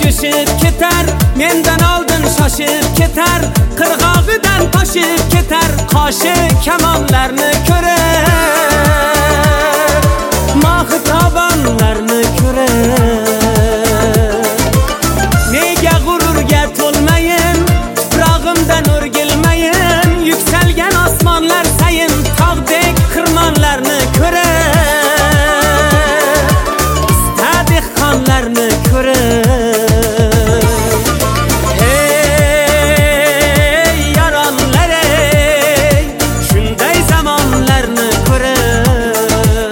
yurishib ketar, mendan oldin shoshib ketar, qirg'og'idan toshib ketar, qoshi kamonlarni ko'rar, mohi tobonlarni ko'rar. Nega g'ururga to'lmayin, tuprog'imdan o'rgilmayin, yuksalgan osmonlar sayin tog'dek xirmonlarni ko'rar, istadehqonlarni ko'rar. Ey yaronlar ey, shunday zamonlarni ko'rar.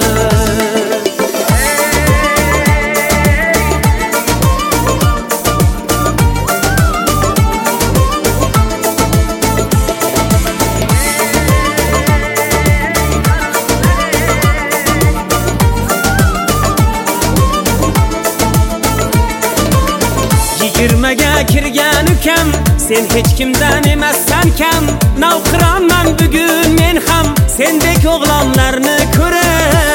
Yigirmaga kirgan ukam, sen hech kimdan emassan kam. Navqironman bugun men ham, sendek o'g'lonlarni ko'rar.